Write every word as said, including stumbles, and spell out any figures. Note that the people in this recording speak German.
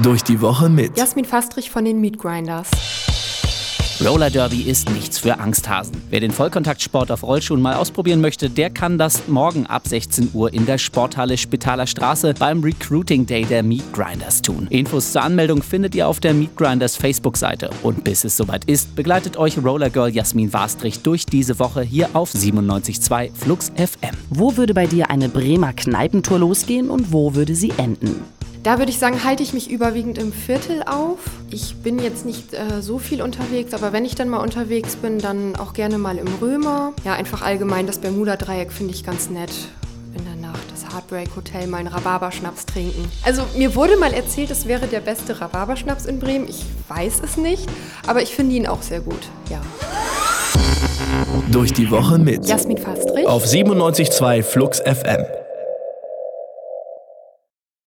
Durch die Woche mit Jasmin Fastrich von den Meat Grinders. Roller Derby ist nichts für Angsthasen. Wer den Vollkontaktsport auf Rollschuhen mal ausprobieren möchte, der kann das morgen ab sechzehn Uhr in der Sporthalle Spitaler Straße beim Recruiting Day der Meat Grinders tun. Infos zur Anmeldung findet ihr auf der Meat Grinders Facebook-Seite. Und bis es soweit ist, begleitet euch Roller Girl Jasmin Fastrich durch diese Woche hier auf siebenundneunzig Komma zwei Flux F M. Wo würde bei dir eine Bremer Kneipentour losgehen und wo würde sie enden? Da würde ich sagen, halte ich mich überwiegend im Viertel auf. Ich bin jetzt nicht äh, so viel unterwegs, aber wenn ich dann mal unterwegs bin, dann auch gerne mal im Römer. Ja, einfach allgemein das Bermuda-Dreieck finde ich ganz nett. In der Nacht das Heartbreak Hotel, mal einen Rhabarberschnaps trinken. Also mir wurde mal erzählt, es wäre der beste Rhabarberschnaps in Bremen. Ich weiß es nicht, aber ich finde ihn auch sehr gut, ja. Durch die Woche mit Jasmin Fastrich auf siebenundneunzig Komma zwei Flux F M.